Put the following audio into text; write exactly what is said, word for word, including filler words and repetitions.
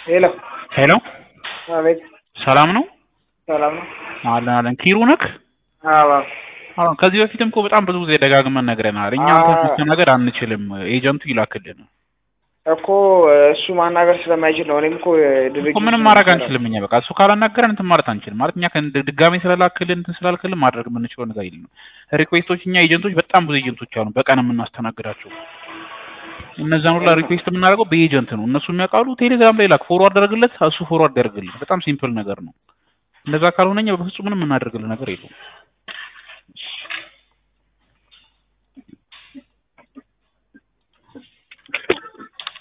ሄሎ ሄሎ አቤት ሰላም ነው ሰላም ነው አለን አለን ኪሩ ነክ አዎ አዎ ከዚህ በፊትም እኮ በጣም ብዙ ጊዜ ደጋግመን ነግረናል እኛ አንተ ማስተናገድ አንችልም ኤጀንቱ ይላክልን እኮ እሱ ማናገር ስለማይችል ነው እኔም እኮ ድርጅቱ እኮ ምንም ማድረግ አንችልም እኛ በቃ እሱ ካላናገረን እንትን ማለት አንችልም ማለት እኛ ድጋሜ ስለላክልን እንትን ስላልክልን ማድረግ የምንችለው ነገር የለም ሪኩዌስቶች እኛ ኤጀንቶች በጣም ብዙ ኤጀንቶች አሉ በቀን የምናስተናግዳቸው እነዛን ሁላ ሪኩዌስት የምናደርገው በኤጀንት ነው እነሱ የሚያውቃሉ ቴሌግራም ላይ ላክ ፎርዋርድ አደረግለት እሱ ፎርዋርድ ያደርግልን በጣም ሲምፕል ነገር ነው እንደዛ ካልሆነኛ በፍጹም ምንም እናደርግልን ነገር የለውም